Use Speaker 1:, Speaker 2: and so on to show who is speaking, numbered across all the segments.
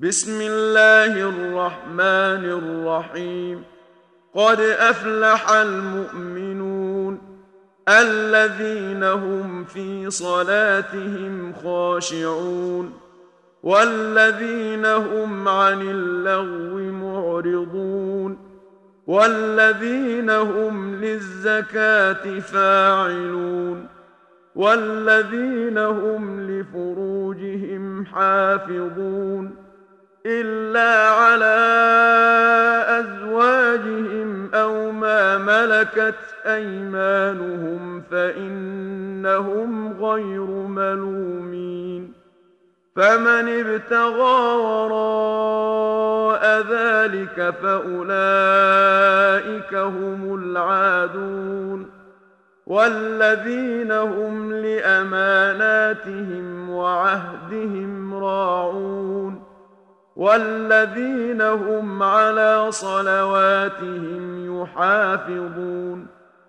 Speaker 1: بسم الله الرحمن الرحيم. قد أفلح المؤمنون الذين هم في صلاتهم خاشعون والذين هم عن اللغو معرضون والذين هم للزكاة فاعلون والذين هم لفروجهم حافظون إلا على أزواجهم أو ما ملكت أيمانهم فإنهم غير ملومين. فمن ابتغى وراء ذلك فأولئك هم العادون والذين هم لأماناتهم وعهدهم راعون والذين هم على صلواتهم يحافظون.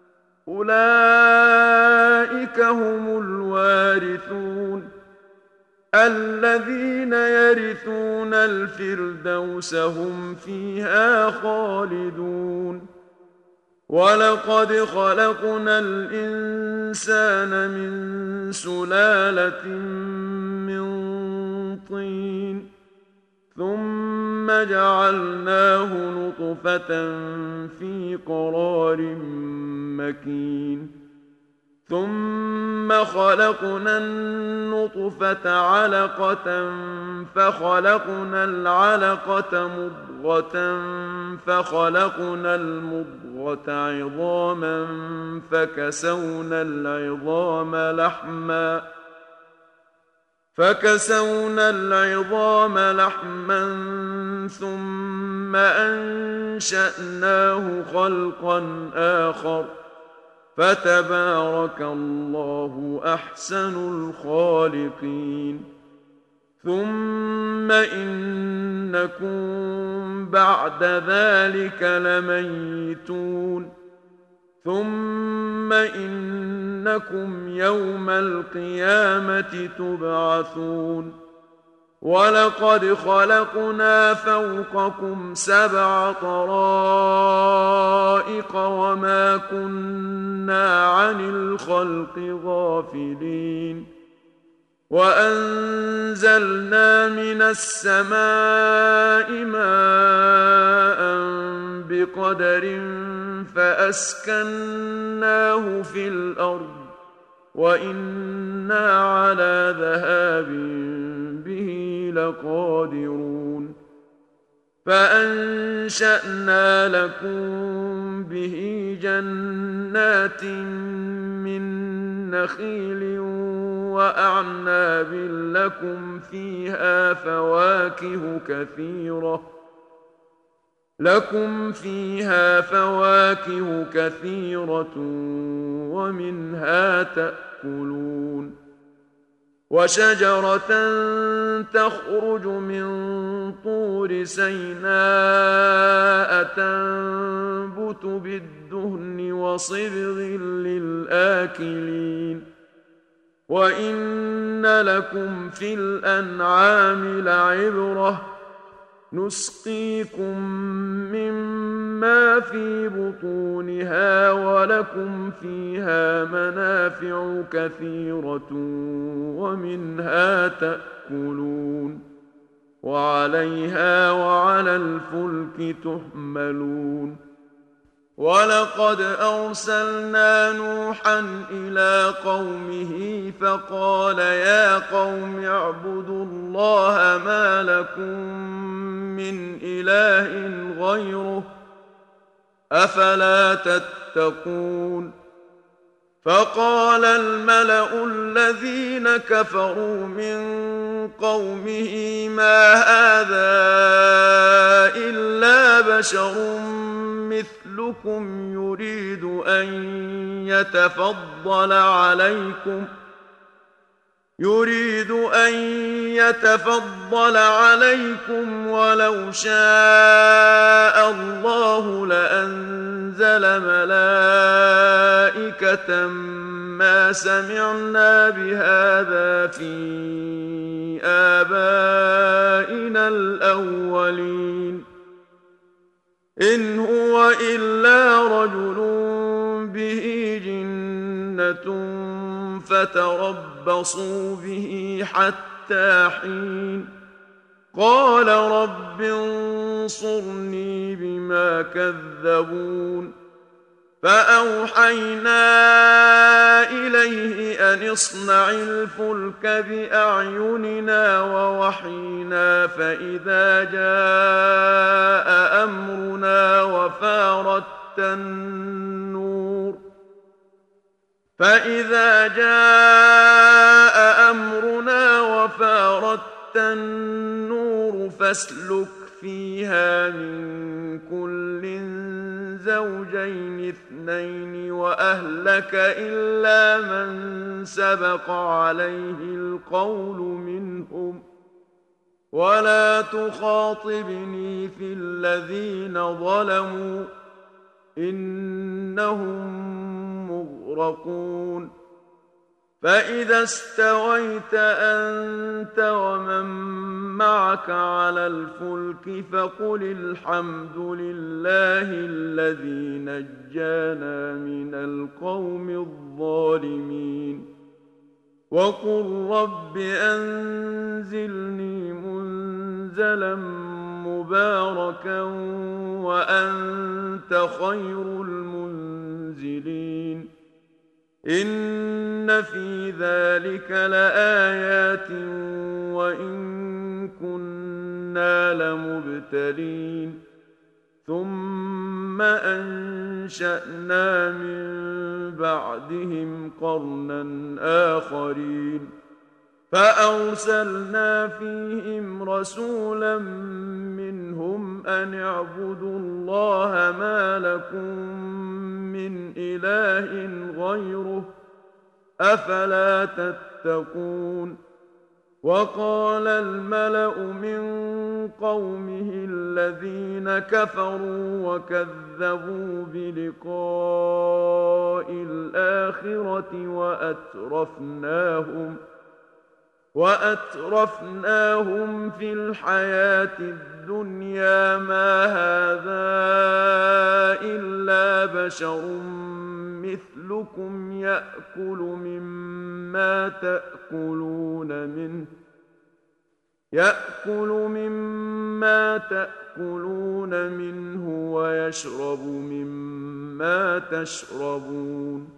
Speaker 1: أولئك هم الوارثون الذين يرثون الفردوس هم فيها خالدون. ولقد خلقنا الإنسان من سلالة من طين ثم جعلناه نطفة في قرار مكين ثم خلقنا النطفة علقة فخلقنا العلقة مضغة فخلقنا المضغة عظاما فكسونا العظام لحما ثم أنشأناه خلقا آخر فتبارك الله أحسن الخالقين. ثم إنكم بعد ذلك لميتون ثم إنكم يوم القيامة تبعثون. ولقد خلقنا فوقكم 7 طرائق وما كنا عن الخلق غافلين. وأنزلنا من السماء ماء بقدر فأسكناه في الأرض وإنا على ذهاب به لقادرون. فأنشأنا لكم به جنات من نخيل وأعناب لكم فيها فواكه كثيرة ومنها تأكلون. وشجرة تخرج من طور سيناء تنبت بالدهن وصبغ للآكلين. وإن لكم في الأنعام لعبرة نسقيكم مما في بطونها ولكم فيها منافع كثيرة ومنها تأكلون وعليها وعلى الفلك تحملون. ولقد أرسلنا نوحا إلى قومه فقال يا قوم اعبدوا الله ما لكم من إله غيره أفلا تتقون. فقال الملأ الذين كفروا من قومه ما هذا إلا بشر مثلكم يريد أن يتفضل عليكم ولو شاء الله لأنزل ملائكة ما سمعنا بهذا في آبائنا الأولين إن هو إلا رجل به جنة فتربصوا به حتى حين قال رب انصرني بما كذبون فأوحينا إليه أن اصنع الفلك بأعيننا ووحينا فإذا جاء أمرنا وفارت النور فاسلك فيها من كل زوجين اثنين وأهلك إلا من سبق عليه القول منهم ولا تخاطبني في الذين ظلموا إنهم مغرقون فإذا استويت أنت ومن معك على الفلك فقل الحمد لله الذي نجانا من القوم الظالمين وقل رب أنزلني منزلا مباركا وأنت خير المنزلين إن في ذلك لآيات وإن كنا لمبتلين ثم أنشأنا من بعدهم قرنا آخرين فأرسلنا فيهم رسولا منهم أن اعبدوا الله ما لكم من إله غيره أفلا تتقون وقال الملأ من قومه الذين كفروا وكذبوا بلقاء الآخرة وأترفناهم في الحياة الدنيا ما هذا إلا بشر مثلكم يأكل مما تأكلون منه ويشرب مما تشربون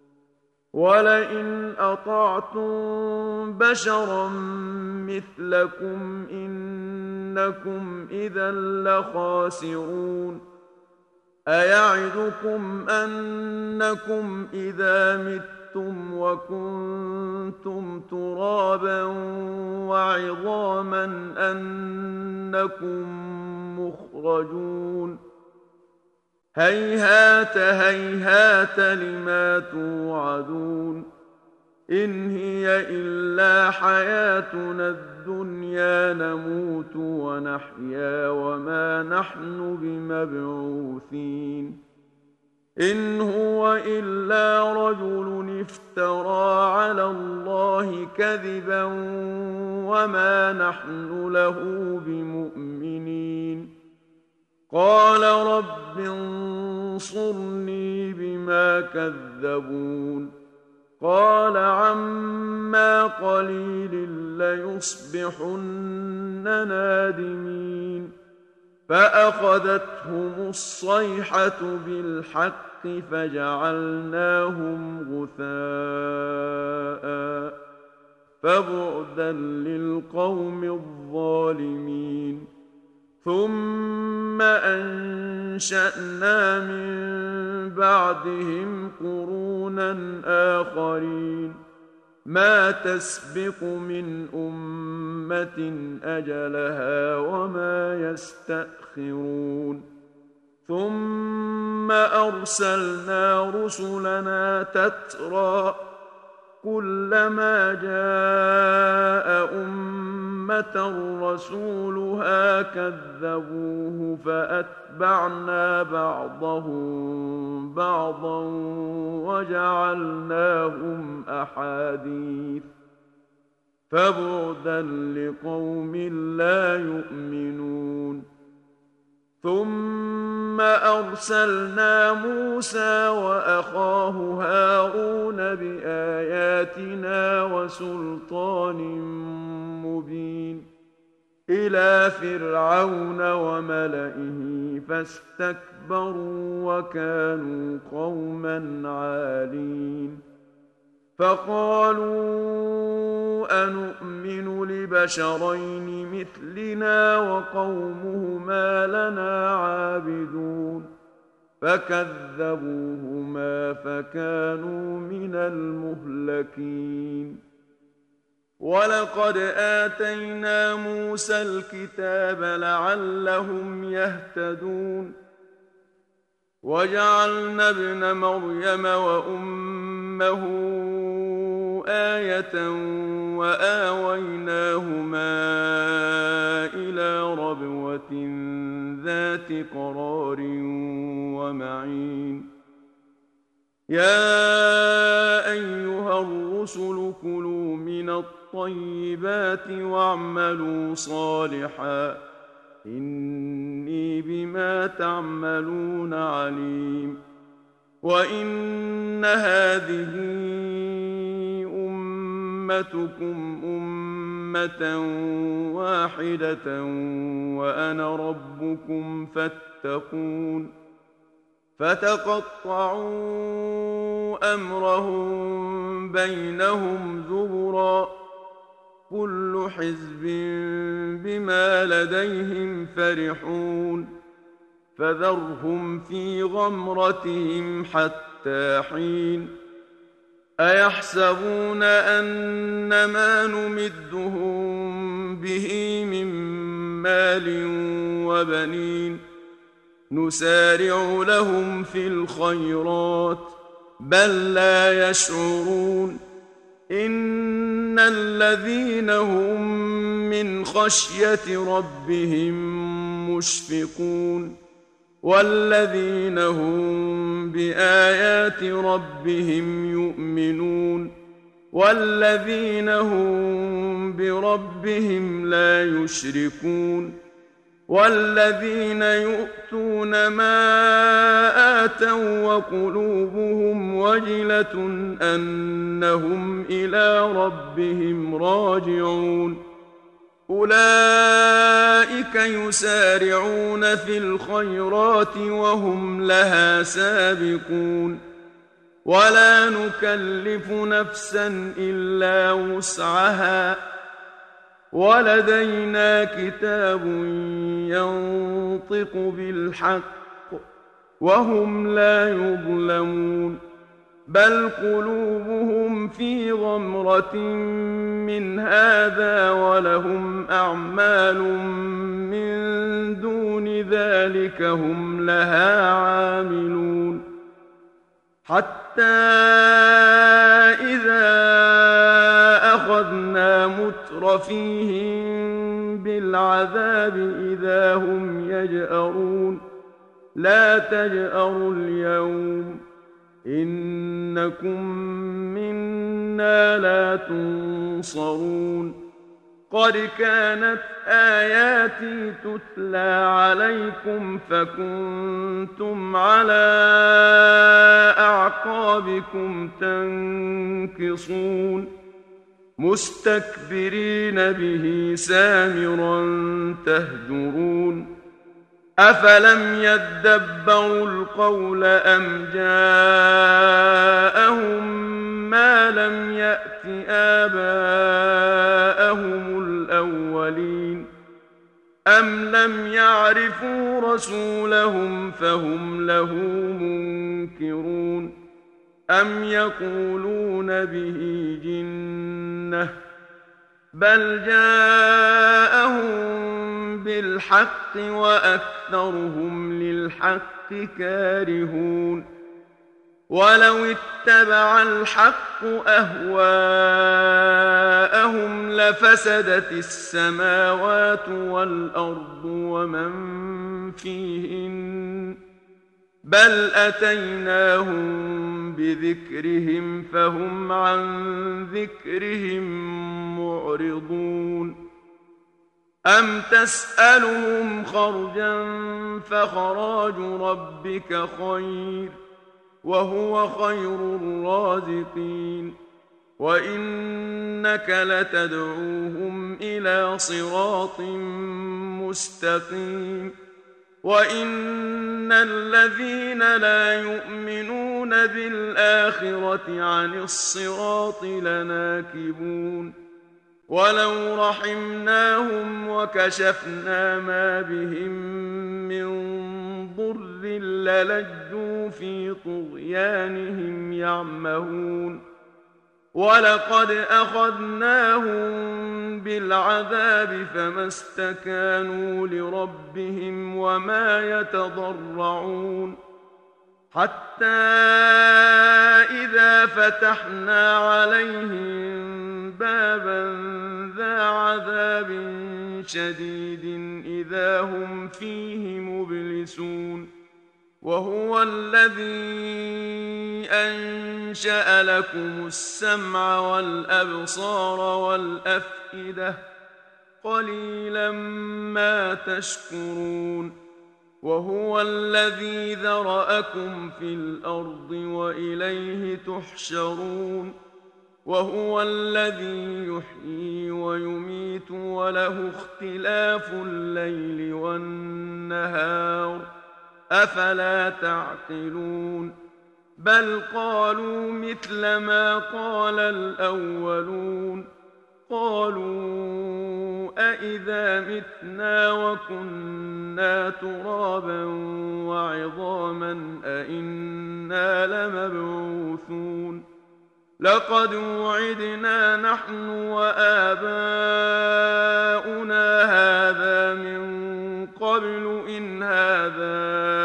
Speaker 1: ولئن أطعتم بشرا مثلكم إنكم إذا لخاسرون أيعدكم أنكم إذا متم وكنتم ترابا وعظاما أنكم مخرجون هيهات هيهات لما توعدون إن هي إلا حياتنا الدنيا نموت ونحيا وما نحن بمبعوثين إن هو إلا رجل افترى على الله كذبا وما نحن له بمؤمنين قال رب انصرني بما كذبون قال عما قليل ليصبحن نادمين فأخذتهم الصيحة بالحق فجعلناهم غثاء فبعدا للقوم الظالمين ثم أنشأنا من بعدهم قرونا آخرين ما تسبق من أمة أجلها وما يستأخرون ثم أرسلنا رسلنا تترى كلما جاء أمة رسولها كذبوه فأتبعنا بعضهم بعضا وجعلناهم أحاديث فبعدا لقوم لا يؤمنون ثم أرسلنا موسى وأخاه هارون بآياتنا وسلطان مبين إلى فرعون وملئه فاستكبروا وكانوا قوما عالين فقالوا أنؤمن لبشرين مثلنا وقومهما لنا عابدون فكذبوهما فكانوا من المهلكين ولقد آتينا موسى الكتاب لعلهم يهتدون وجعلنا ابن مريم وأمه آية وآويناهما إلى ربوة ذات قرار ومعين يا أيها الرسل كلوا من الطيبات واعملوا صالحا إني بما تعملون عليم وإن هذه أمتكم أمة واحدة وأنا ربكم فاتقون فتقطعوا أمرهم بينهم زبرا كل حزب بما لديهم فرحون فذرهم في غمرتهم حتى حين أيحسبون أن ما نمدهم به من مال وبنين نسارع لهم في الخيرات بل لا يشعرون إن الذين هم من خشية ربهم مشفقون والذين هم بآيات ربهم يؤمنون والذين هم بربهم لا يشركون والذين يؤتون ما آتوا وقلوبهم وجلة أنهم إلى ربهم راجعون أولئك يسارعون في الخيرات وهم لها سابقون ولا نكلف نفسا إلا وسعها ولدينا كتاب ينطق بالحق وهم لا يظلمون بل قلوبهم في غمرة من هذا ولهم أعمال من دون ذلك هم لها عاملون حتى إذا أخذنا مترفيهم بالعذاب إذا هم يجأرون لا تجأروا اليوم إنكم منا لا تنصرون قد كانت آياتي تتلى عليكم فكنتم على أعقابكم تنكصون مستكبرين به سامرا تهجرون أفلم يدبروا القول أم جاءهم ما لم يأت آباءهم الأولين أم لم يعرفوا رسولهم فهم له منكرون أم يقولون به جنة بل جاءهم بالحق وأكثرهم للحق كارهون ولو اتبع الحق أهواءهم لفسدت السماوات والأرض ومن فيهن بل أتيناهم بذكرهم فهم عن ذكرهم معرضون أم تسألهم خرجا فخراج ربك خير وهو خير الرازقين وإنك لتدعوهم إلى صراط مستقيم وإن الذين لا يؤمنون بالآخرة عن الصراط لناكبون ولو رحمناهم وكشفنا ما بهم من ضر للجوا في طغيانهم يعمهون ولقد أخذناهم بالعذاب فما استكانوا لربهم وما يتضرعون حتى إذا فتحنا عليهم بابا ذا عذاب شديد إذا هم فيه مبلسون وهو الذي أنشأ لكم السمع والأبصار والأفئدة قليلا ما تشكرون وهو الذي ذرأكم في الأرض وإليه تحشرون وهو الذي يحيي ويميت وله اختلاف الليل والنهار أفلا تعقلون بل قالوا مثل ما قال الأولون قالوا أإذا متنا وكنا ترابا وعظاما أإنا لمبعوثون لقد وعدنا نحن وآباؤنا هذا من قبل إن هذا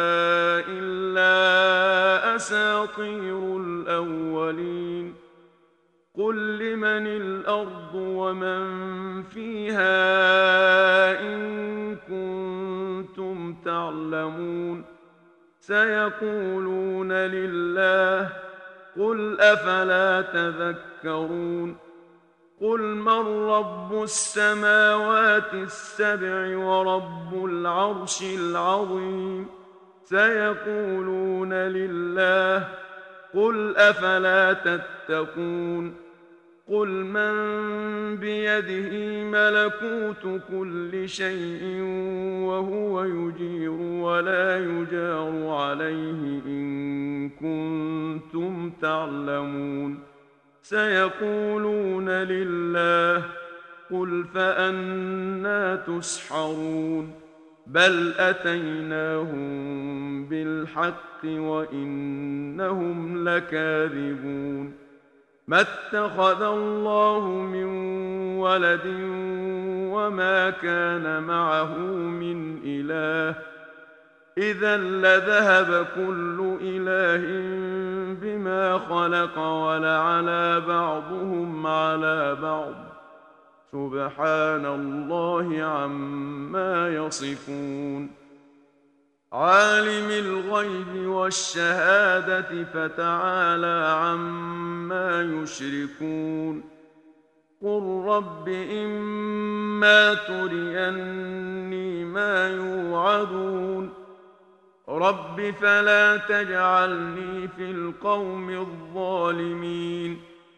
Speaker 1: إلا أساطير الأولين قل لمن الأرض ومن فيها إن كنتم تعلمون سيقولون لله قل أفلا تذكرون قل من رب السماوات السبع ورب العرش العظيم سيقولون لله قل أفلا تتقون قل من بيده ملكوت كل شيء وهو يجير ولا يجار عليه إن كنتم تعلمون سيقولون لله قل فأنى تسحرون بل أتيناهم بالحق وإنهم لكاذبون ما اتخذ الله من ولد وما كان معه من إله إذا لذهب كل إله بما خلق ولعلى بعضهم على بعض سبحان الله عما يصفون عالم الغيب والشهادة فتعالى عما يشركون قل رب إما تريني ما يوعدون رب فلا تجعلني في القوم الظالمين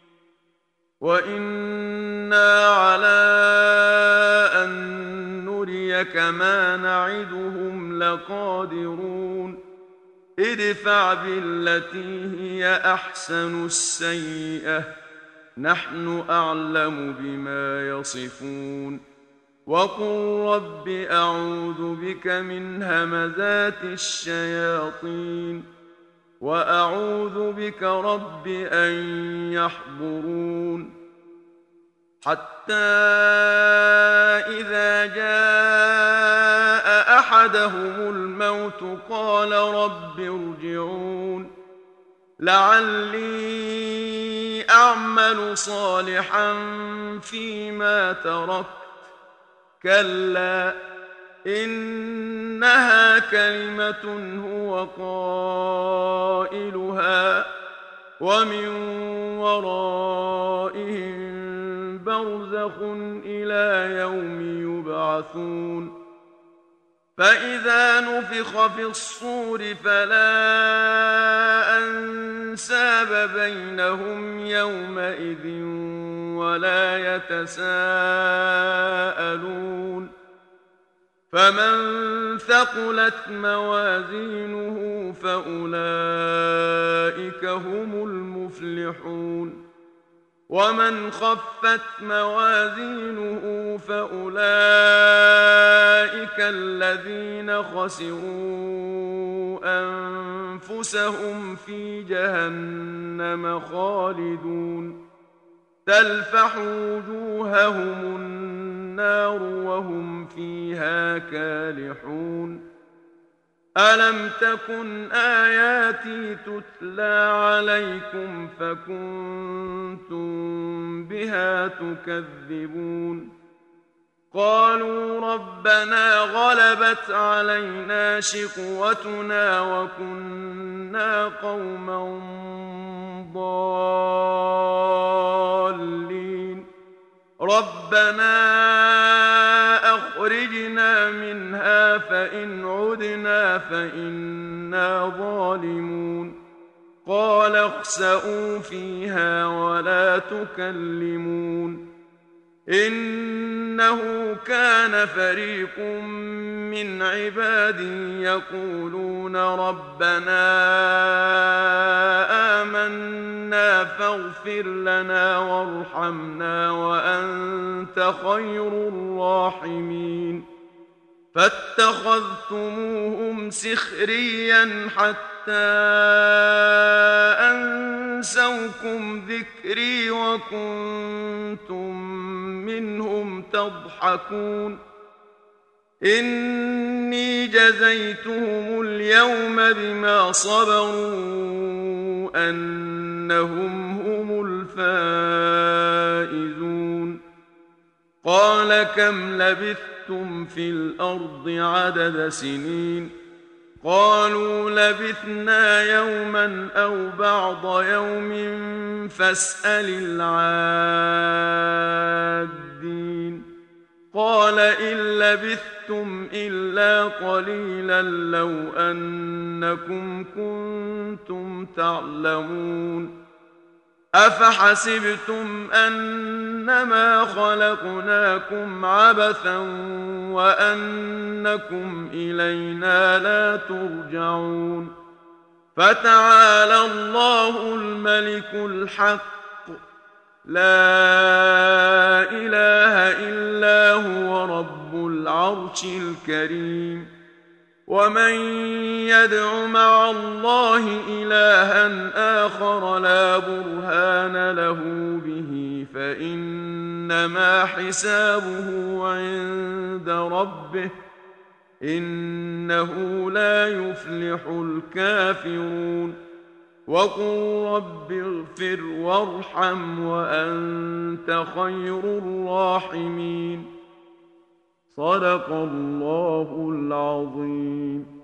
Speaker 1: وإنا على أن نريك ما نعدهم لقادرون ادفع بالتي هي أحسن السيئة نحن أعلم بما يصفون وقل رب أعوذ بك من همزات الشياطين وأعوذ بك رب أن يحضرون حتى إذا جاء أحدهم الموت قال رب ارجعون لعلي أعمل صالحا فيما تركت كلا إنها كلمة هو قائلها ومن ورائهم برزخ إلى يوم يبعثون فإذا نفخ في الصور فلا أنساب بينهم يومئذ ولا يتساءلون فمن ثقلت موازينه فأولئك هم المفلحون ومن خفت موازينه فأولئك الذين خسروا أنفسهم في جهنم خالدون تلفح وجوههم النار وهم فيها كالحون ألم تكن آياتي تتلى عليكم فكنتم بها تكذبون قالوا ربنا غلبت علينا شقوتنا وكنا قوما ضالين ربنا أخرجنا منها فإن عدنا فإنا ظالمون قال اخسئوا فيها ولا تكلمون إنه كان فريق من عبادي يقولون ربنا آمنا فاغفر لنا وارحمنا وأنت خير الراحمين فاتخذتموهم سخريا حتى أنسوكم ذكري وكنتم منهم تضحكون إني جزيتهم اليوم بما صبروا أنهم هم الفائزون قال كم لبثتم في الأرض عدد سنين قالوا لبثنا يوما أو بعض يوم فاسأل العادين قال إن لبثتم إلا قليلا لو أنكم كنتم تعلمون أفحسبتم أنما خلقناكم عبثا وأنكم إلينا لا ترجعون فتعالى الله الملك الحق لا إله إلا هو رب العرش الكريم ومن يدع مع الله إلها آخر لا برهان له به فإنما حسابه عند ربه إنه لا يفلح الكافرون وقل رب اغفر وارحم وأنت خير الراحمين صدق الله العظيم.